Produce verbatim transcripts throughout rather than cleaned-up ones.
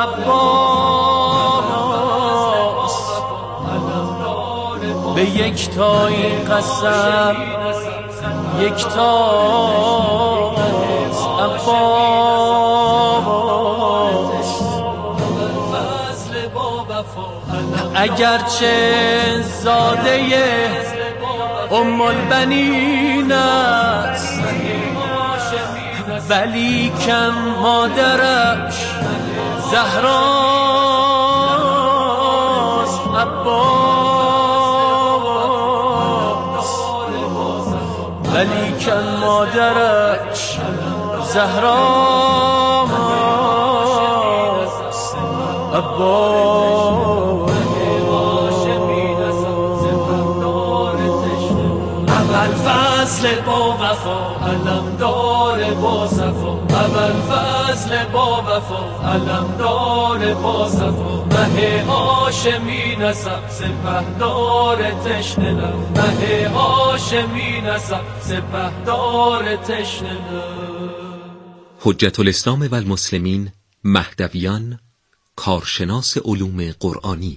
عباس به یک تا این قسم یک تاست عباس اگرچه زاده ام البنین است ولی کم مادرش زهراست عباس ولی کم مادرش زهراست عباس اول فصل با وفا علمدار با صفا اول فصل با وفا علمدار با صفا مه هاشمی نسب سپهدار تشنه لب مه هاشمی نسب سپهدار تشنه لب. حجت الاسلام و المسلمین مهدویان، کارشناس علوم قرآنی.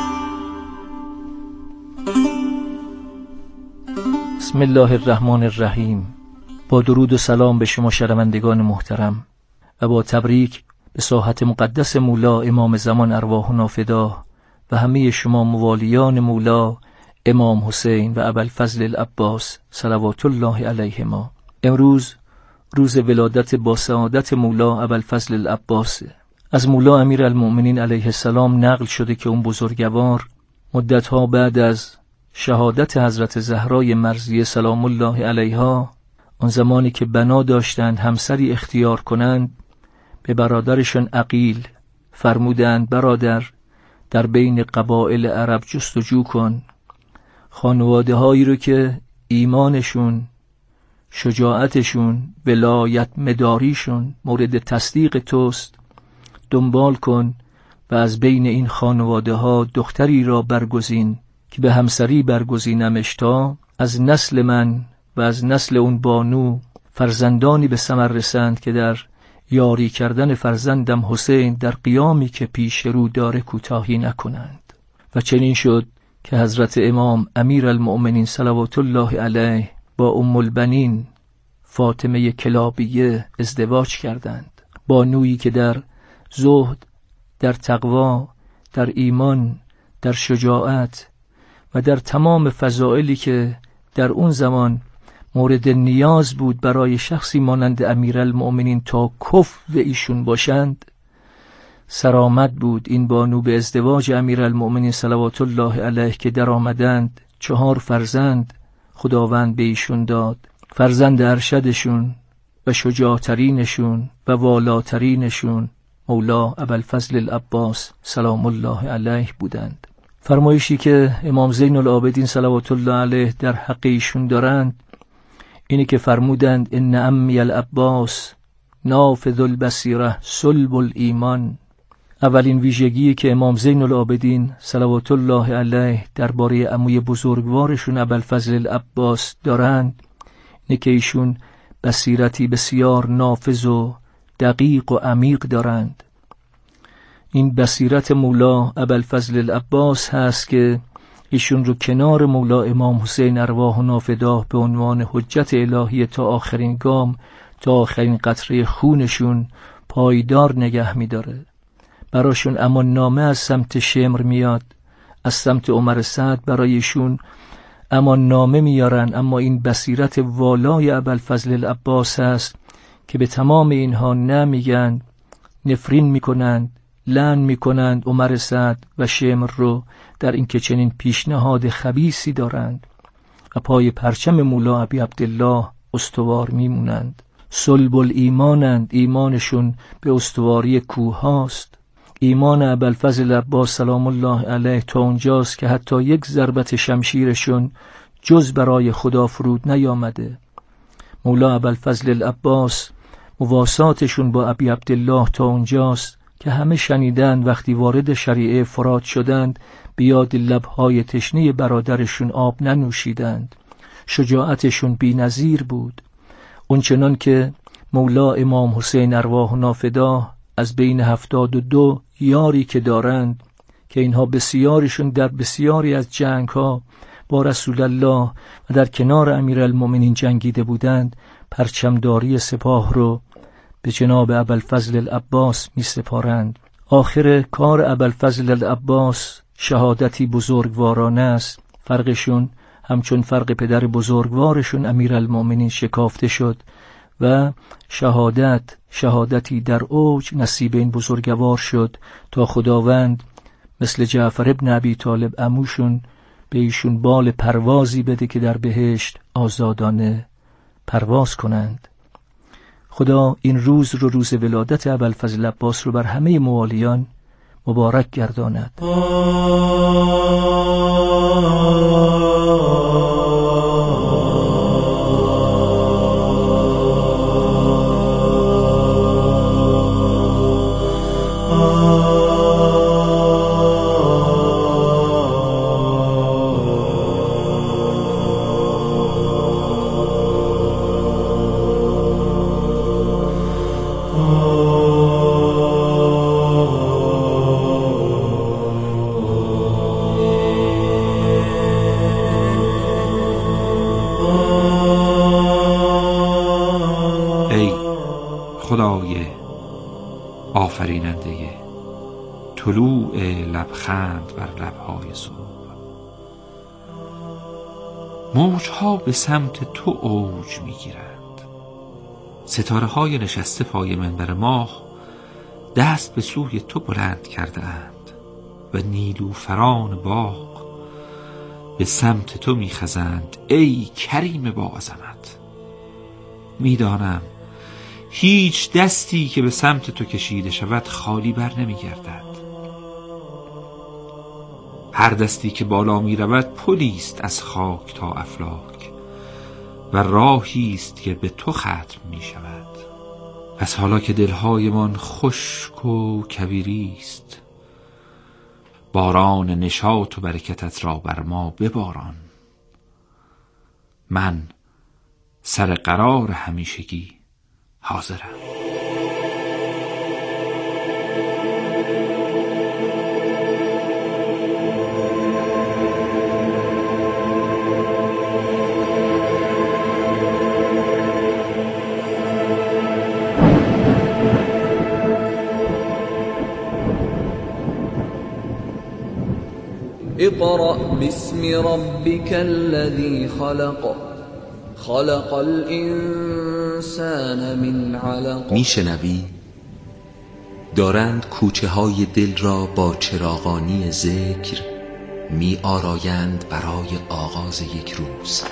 بسم الله الرحمن الرحیم. با درود و سلام به شما شنوندگان محترم و با تبریک به ساحت مقدس مولا امام زمان ارواحنا فدا و همه شما موالیان مولا امام حسین و ابوالفضل العباس صلوات الله علیهما. امروز روز ولادت با سعادت مولا ابوالفضل العباس. از مولا امیرالمؤمنین علیه السلام نقل شده که اون بزرگوار مدتها بعد از شهادت حضرت زهرای مرضیه سلام الله علیها، آن زمانی که بنا داشتند همسری اختیار کنند، به برادرشان عقیل فرمودند برادر، در بین قبایل عرب جستجو کن، خانواده هایی رو که ایمانشون، شجاعتشون، ولایت مداریشون مورد تصدیق توست دنبال کن و از بین این خانواده ها دختری را برگزین که به همسری برگزینمش تا از نسل من و از نسل اون بانو فرزندانی به ثمر رسند که در یاری کردن فرزندم حسین در قیامی که پیش رو داره کوتاهی نکنند. و چنین شد که حضرت امام امیرالمؤمنین صلوات الله علیه با ام البنین فاطمه کلابیه ازدواج کردند، بانویی که در زهد، در تقوا، در ایمان، در شجاعت و در تمام فضائلی که در اون زمان مورد نیاز بود برای شخصی مانند امیرالمؤمنین تا کفو ایشون باشند سرآمد بود. این بانو به ازدواج امیرالمؤمنین صلوات الله علیه که در آمدند، چهار فرزند خداوند به ایشون داد. فرزند ارشدشون و شجاعترینشون و والاترینشون مولا ابوالفضل العباس سلام الله علیه بودند. فرمایشی که امام زین العابدین صلوات الله علیه در حق ایشون دارند اینی که فرمودند ان امی العباس نافذ البصیره صلب الایمان. اولین ویژگی که امام زین العابدین صلوات الله علیه درباره عموی بزرگوارشون ابوالفضل العباس دارند اینه که ایشون بصیرتی بسیار نافذ و دقیق و عمیق دارند. این بصیرت مولا ابوالفضل العباس هست که ایشون رو کنار مولا امام حسین ارواحنا فدا به عنوان حجت الهی تا آخرین گام، تا آخرین قطره خونشون پایدار نگه می‌داره. براشون امان نامه از سمت شمر میاد، از سمت عمر سعد برایشون امان نامه میارن، اما این بصیرت والای ابوالفضل العباس هست که به تمام اینها نمیگن، نفرین میکنند، لعن میکنند عمر سعد و شمر رو در این که چنین پیشنهاد خبیثی دارند و پای پرچم مولا ابی عبدالله استوار میمونند. صلب الایمانند، ایمانشون به استواری کوه هاست. ایمان ابوالفضل العباس سلام الله علیه تا اونجاست که حتی یک ضربت شمشیرشون جز برای خدا فرود نیامده. مولا ابوالفضل العباس مواساتشون با ابی عبدالله تا اونجاست که همه شنیدن وقتی وارد شریعه فرات شدند بیاد لبهای تشنه برادرشون آب ننوشیدند. شجاعتشون بی نظیر بود. اونچنان که مولا امام حسین ارواحنا فدا از بین هفتاد و دو یاری که دارند که اینها بسیاریشون در بسیاری از جنگ ها با رسول الله و در کنار امیرالمؤمنین جنگیده بودند، پرچمداری سپاه رو به جناب ابوالفضل العباس می سپارند. آخر کار ابوالفضل العباس شهادتی بزرگوارانه است. فرقشون همچون فرق پدر بزرگوارشون امیرالمؤمنین شکافته شد و شهادت شهادتی در اوج نصیب این بزرگوار شد تا خداوند مثل جعفر ابن ابی طالب عموشون به ایشون بال پروازی بده که در بهشت آزادانه پرواز کنند. خدا این روز رو روز ولادت ابوالفضل عباس رو بر همه موالیان مبارک گرداند. خدای آفریننده طلوع لبخند بر لبهای صبح، موجها به سمت تو اوج میگیرند، ستاره های نشسته پای منبر ماه دست به سوی تو بلند کرده اند و نیلوفران باغ به سمت تو میخزند ای کریم با عظمت. میدانم هیچ دستی که به سمت تو کشیده شود خالی بر نمی گردد. هر دستی که بالا می رود پلی است از خاک تا افلاک و راهی است که به تو ختم می شود. پس حالا که دلهایمان خشک و کویری است، باران نشاط و برکتت را بر ما بباران. من سر قرار همیشگی حاضرم. اقرأ باسم ربك الذي خلق خلق الانسان من علق. میشنوی؟ دارند کوچه های دل را با چراغانی ذکر می آرایند برای آغاز یک روز.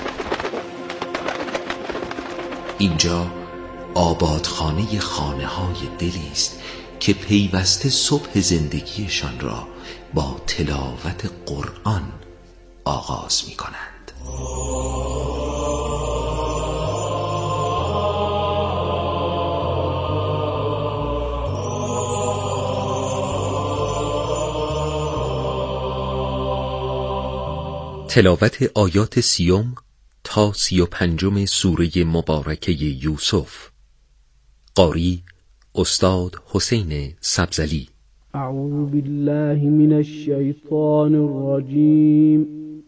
اینجا آبادخانه خانه های دلی است که پیوسته صبح زندگیشان را با تلاوت قرآن آغاز می کنند. تلاوت آیات سیوم تا سی و پنجم سوره مبارکه یوسف. قاری استاد حسین سبزلی. اعوذ بالله من الشیطان الرجیم.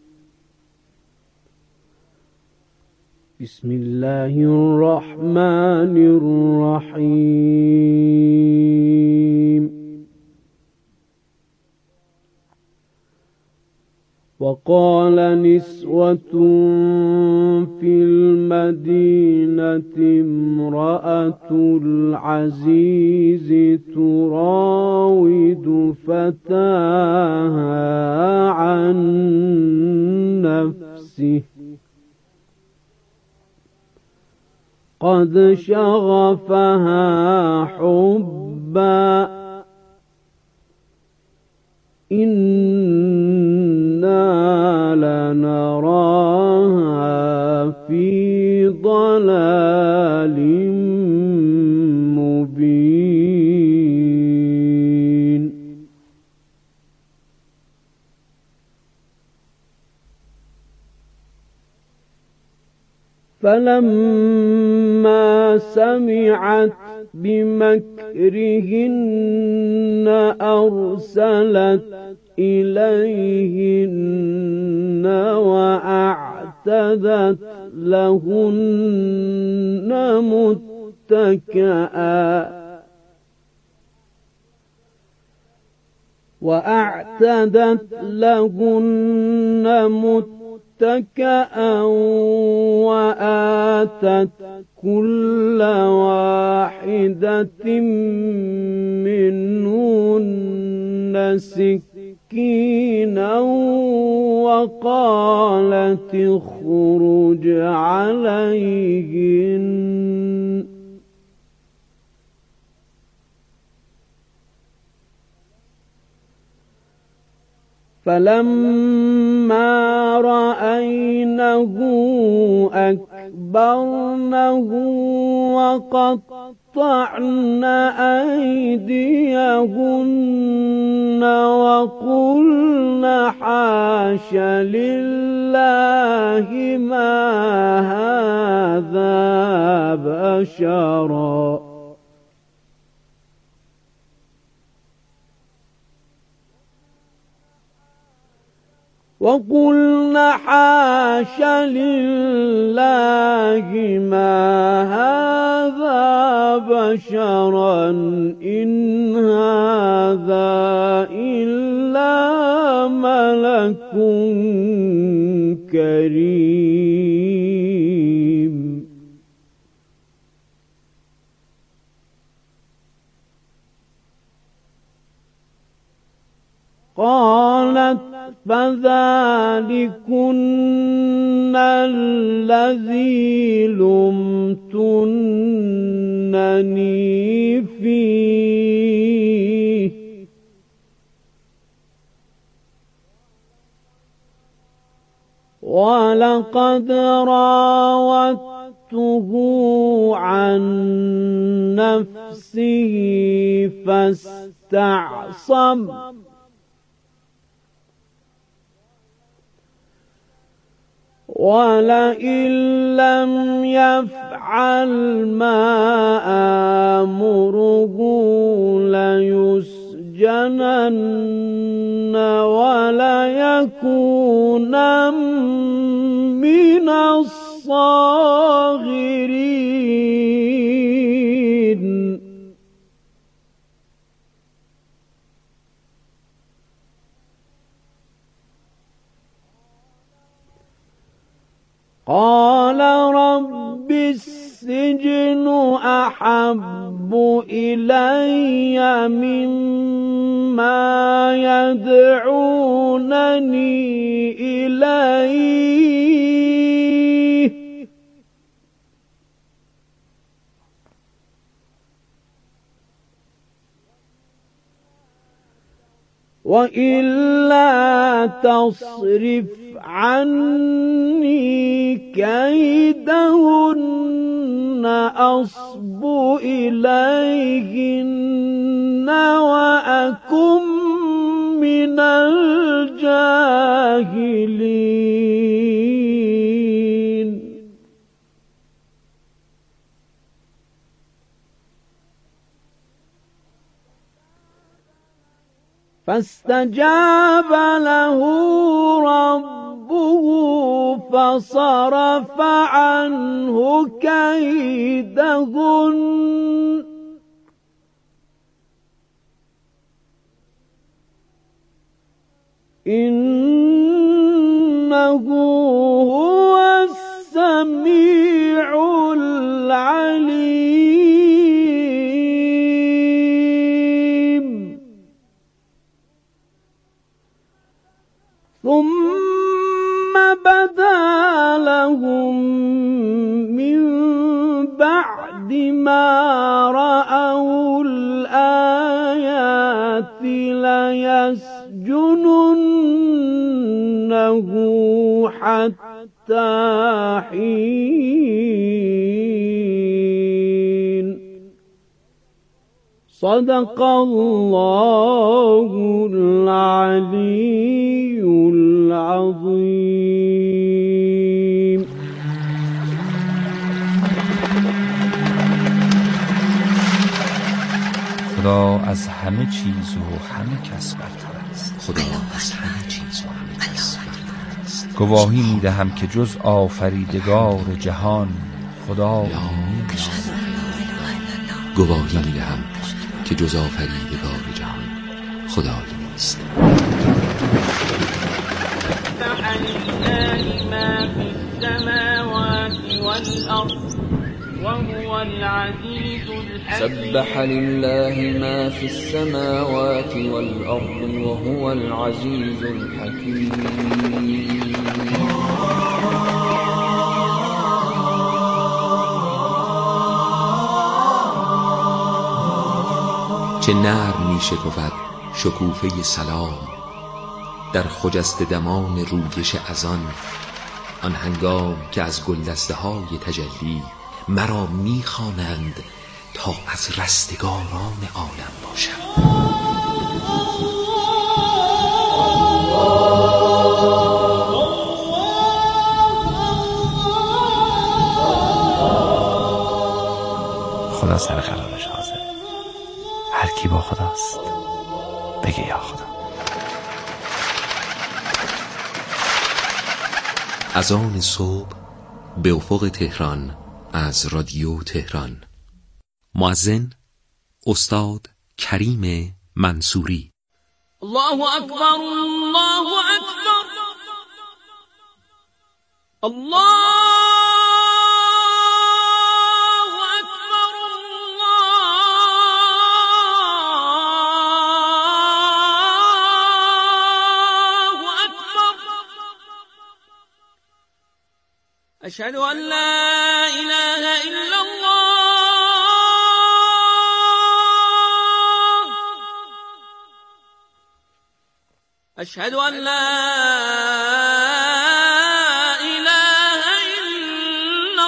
بسم الله الرحمن الرحیم. وقال نسوة في المدينة امرأة العزيز تراود فتاها عن نفسه قد شغفها حبا إنا لنراها في ضلال مبين. فلما سمعت بمكرهن أرسلت إليهن وأعتدت لهن متكئا وأعتدت لهن متكئا وآتت كل واحدة منهن سكينا وقالت اخرج عليهن فلما رأينه أكبرنه وقطعن أيديهن وقلن حاش لله ما هذا بشرا وقلن حاش لله ما هذا بشرا إن هذا إلا ملك كريم. قالت فذلكن الذي لمتنني فيه ولقد راودته عن نفسه فاستعصم ولئن لم يفعل ما آمره ليسجنن وليكونا من الصاغرين. قال رب السجن أحب إلي مما يدعونني إليه وإلا تصرف عني كيدهن أصب إليهن وأكن من الجاهلين. فاستجاب له ربه فصرف عنه كيدهن إنه هو السميع العليم. ثم بدا لهم من بعد ما رأوا الآيات ليسجننه حتى حين. صدق الله العلي العظيم. خدا از همه چیز و همه کس برتر است. خدا از همه چیز و همه کس برتر است. گواهی می‌دهم که جز آفریدگار جهان خدا نیست. گواهی می‌دهم که جز آفریدگار جهان خدایی نیست. سبح لله ما في السماوات والأرض وهو العزيز الحكيم. چه نرم می شکفد شکوفه سلام در خجست دمان رویش اذان، آن هنگام که از گلدسته های تجلی مرا می خوانند تا از رستگاران عالم باشم. خدا سر قرارش حاضر. هر کی با خداست بگه یا خدا. از آن صبح به افق تهران از رادیو تهران. مؤذن استاد کریم منصوری. الله اکبر، الله اکبر، الله أشهد أن لا إله إلا الله، أشهد أن لا إله إلا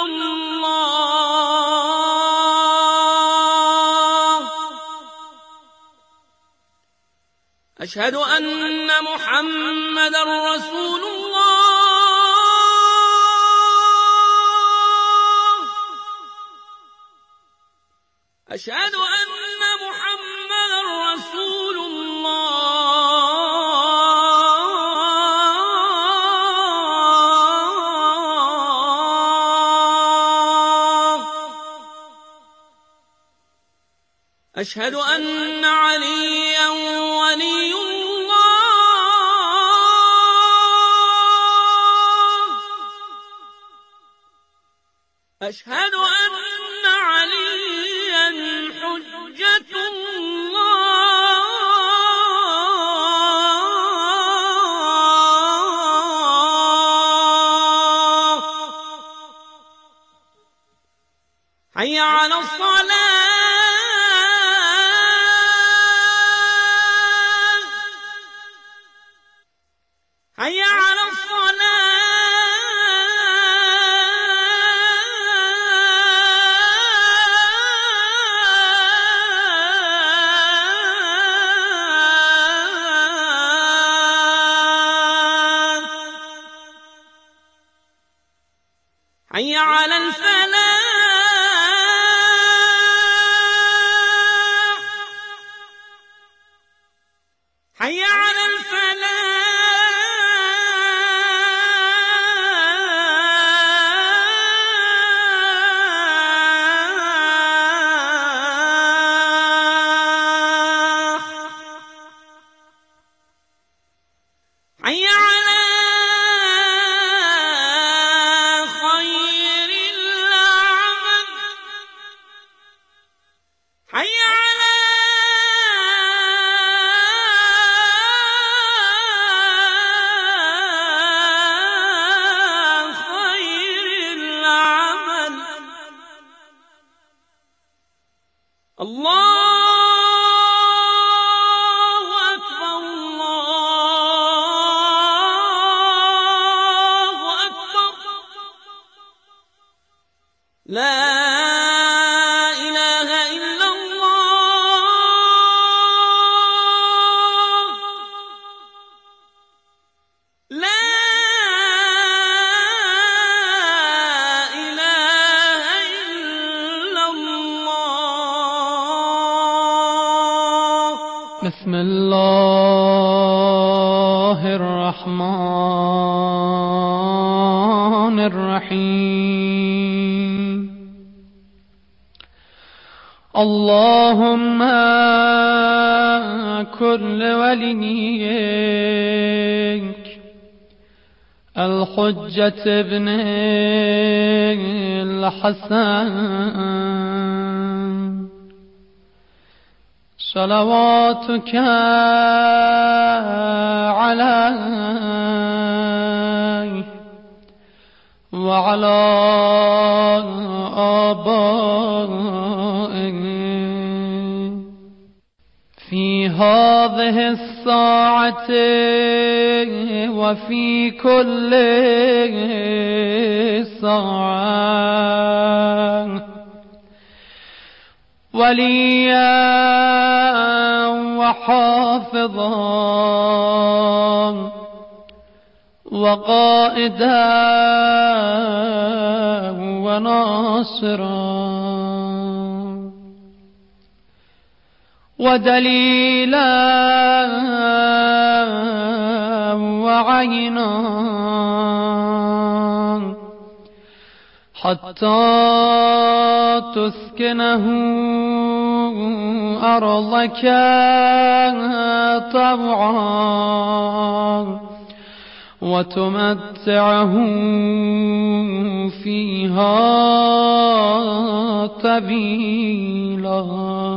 الله، أشهد أن محمد رسول الله، أشهد أن محمد رسول الله، أشهد أن عليا ولي الله، أشهد أن عليا حجة الله، حي على الصلاة، حي على الصلاة، حي على الفلاح، حي على الفلاح. حي على خير العمل، حي على بسم الله الرحمن الرحيم. اللهم كن لوليك الحجة ابن الحسن صلواتك عليه وعلى آبائه في هذه الساعة وفي كل ساعة وليا وحافظا وقائدا وناصرا ودليلا وعينا حتى تسكنه أرضك طوعا وتمتعه فيها طويلا.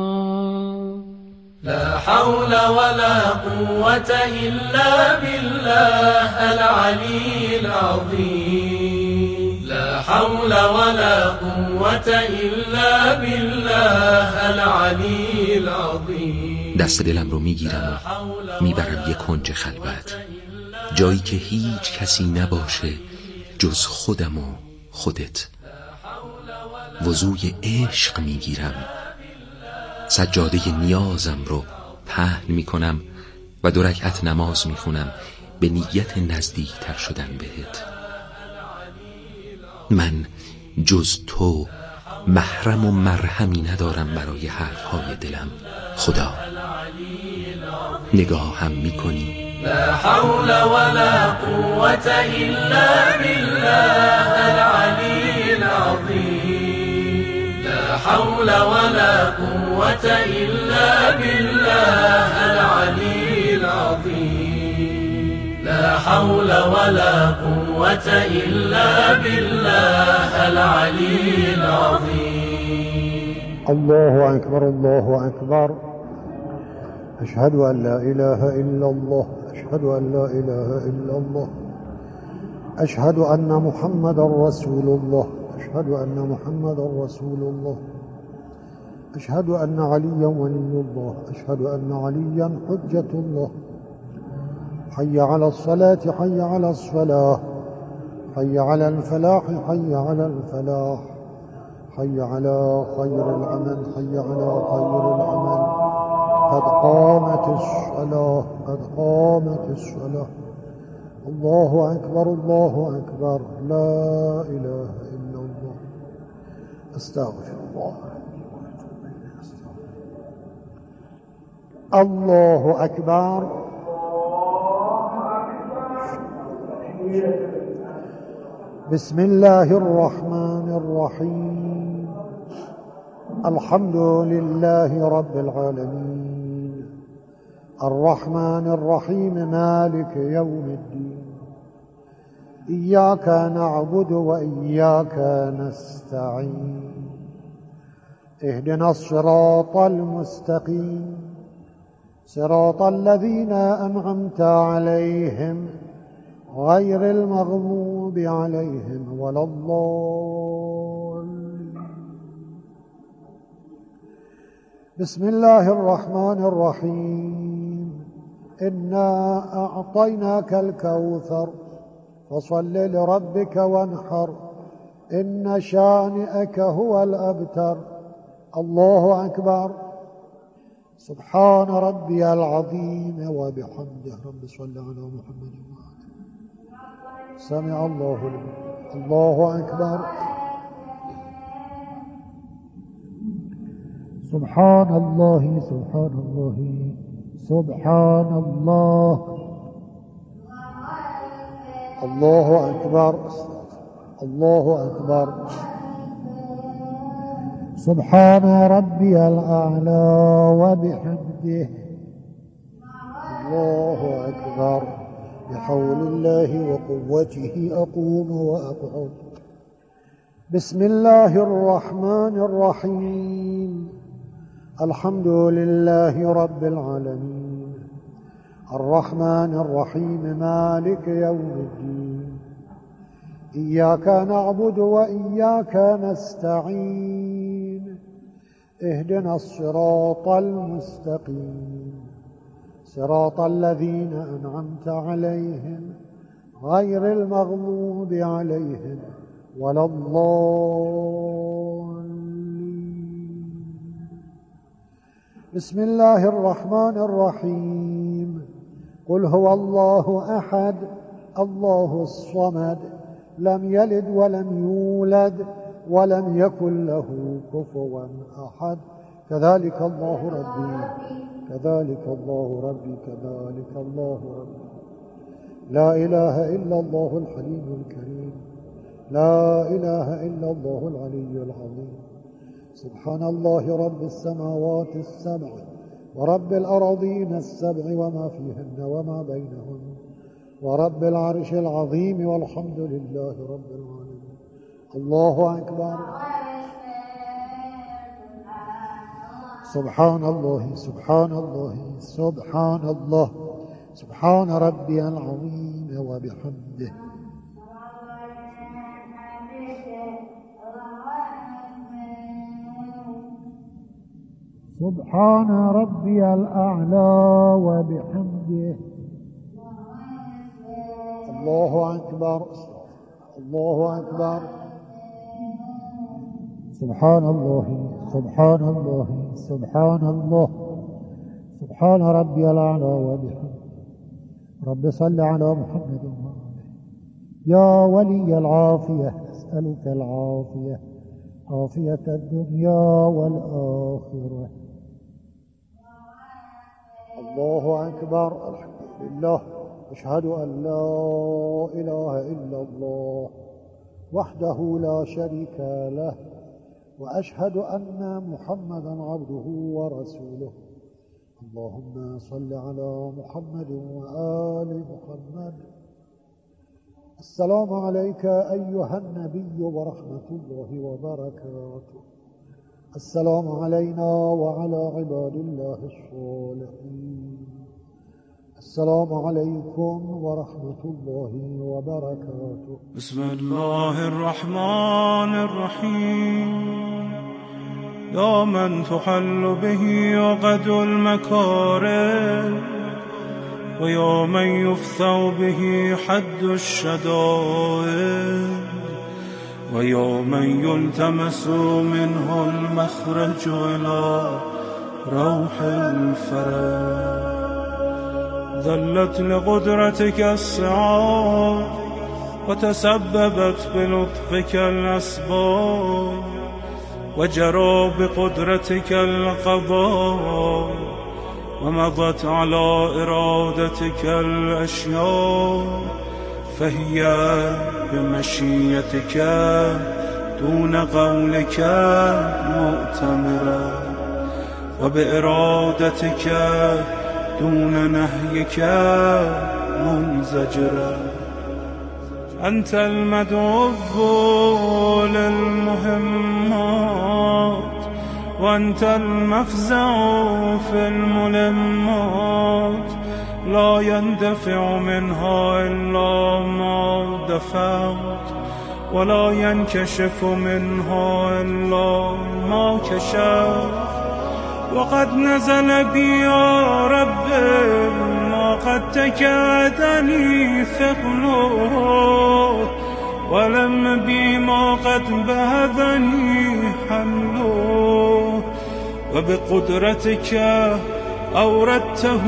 لا حول ولا قوة إلا بالله العلي العظيم. لا حول ولا قوة إلا بالله العلي العظيم. دست دلم رو میگیرم و میبرم یک کنج خلوت، جایی که هیچ کسی نباشه جز خودم و خودت. وضوی عشق میگیرم، سجاده نیازم رو پهن میکنم و دو رکعت نماز میخونم به نیت نزدیکتر شدن بهت. من جز تو محرم و مرهمی ندارم برای حرفهای دلم. خدا نگاهم میکنی؟ لا حول ولا قوة إلا بالله العلي العظيم. لا حول ولا قوة إلا بالله العلي العظيم. لا حول ولا قوة إلا بالله العلي العظيم. الله أكبر الله أكبر. أشهد أن لا إله إلا الله. أشهد أن لا إله إلا الله. أشهد أن محمد رسول الله. أشهد أن محمد رسول الله. أشهد أن عليا ولي الله. أشهد أن عليا حجة الله. حي على الصلاة حي على الصلاة حي على الفلاح حي على الفلاح حي على خير العمل حي على خير العمل. قد قامت الصلاة قد قامت الصلاة. الله أكبر الله أكبر. لا إله إلا الله. أستغفر الله. الله أكبر. بسم الله الرحمن الرحيم. الحمد لله رب العالمين الرحمن الرحيم مالك يوم الدين. إياك نعبد وإياك نستعين. اهدنا الصراط المستقيم صراط الذين أنعمت عليهم غير المغضوب عليهم ولا الضالين. بسم الله الرحمن الرحيم. إنا أعطيناك الكوثر فصل لربك وانحر إن شانئك هو الأبتر. الله أكبر. سبحان ربي العظيم وبحمده. رب صل على محمد وعلى سمع الله لمن. الله أكبر. سبحان الله سبحان الله سبحان الله. الله أكبر. الله أكبر. سبحان ربي الأعلى وبحمده. الله أكبر. بحول الله وقوته أقوم وأقعد. بسم الله الرحمن الرحيم. الحمد لله رب العالمين الرحمن الرحيم مالك يوم الدين. إياك نعبد وإياك نستعين. اهدنا الصراط المستقيم صراط الذين أنعمت عليهم غير المغضوب عليهم ولا الضالين. بسم الله الرحمن الرحيم. قل هو الله أحد الله الصمد لم يلد ولم يولد ولم يكن له كفوا أحد. كذلك الله ربي كذلك الله ربي كذلك الله ربي. لا إله إلا الله الحليم الكريم. لا إله إلا الله العلي العظيم. سبحان الله رب السماوات السبع ورب الأراضين السبع وما فيهن وما بينهن ورب العرش العظيم والحمد لله رب العالمين. الله أكبر. سبحان الله سبحان الله سبحان الله سبحان ربي العظيم وبحمده. سبحان ربي الأعلى وبحمده. الله أكبر. الله أكبر. سبحان الله سبحان الله سبحان الله سبحان ربي الأعلى وبحمده. رب صل على محمد وآله. يا ولي العافية أسألك العافية عافية الدنيا والآخرة. الله أكبر. الحمد لله. أشهد أن لا إله إلا الله وحده لا شريك له وأشهد أن محمدا عبده ورسوله. اللهم صل على محمد وآل محمد. السلام عليك أيها النبي ورحمة الله وبركاته. السلام علينا وعلى عباد الله الصالحين. السلام عليكم ورحمة الله وبركاته. بسم الله الرحمن الرحيم. يا من تحل به عقد المكارم ويا من يفثو به حد الشدائد ويا من يلتمس منه المخرج إلى روح الفرج. ذلت لقدرتك السعاد وتسببت بلطفك الأسباب وجرى بقدرتك القضاء ومضت على إرادتك الأشياء فهي بمشيتك دون قولك مؤتمرة وبإرادتك دون نهيك منزجرة. أنت المدعو للمهمات وأنت المفزع في الملمات. لا يندفع منها إلا ما دفعت ولا ينكشف منها إلا ما كشفت. وقد نزل بي يا رب ما قد تكادني ثقله ولم بي ما قد بهذني حمله. وبقدرتك أوردته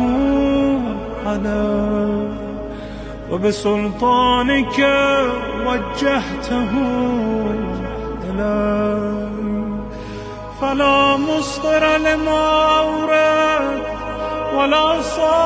علي وبسلطانك وجهته إلي. فلا مصدر لما أورد ولا صار